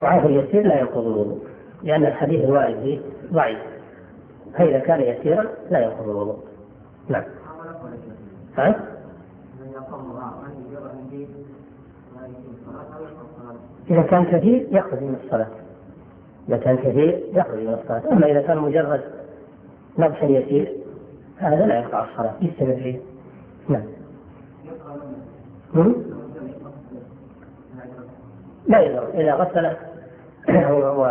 ضعف اليسير لا ينقض الوضوء، لأن الحديث الوارد فيه ضعيف، فإذا كان يسيرا لا ينقض الوضوء. نعم. إذا كان كثير يخرج من الصلاة، إذا كان كثير يخرج من الصلاة. أما إذا كان مجرد نضح يسير هذا لا يقطع الصلاة، يستمر فيه. نعم. لا يضر إذا غسل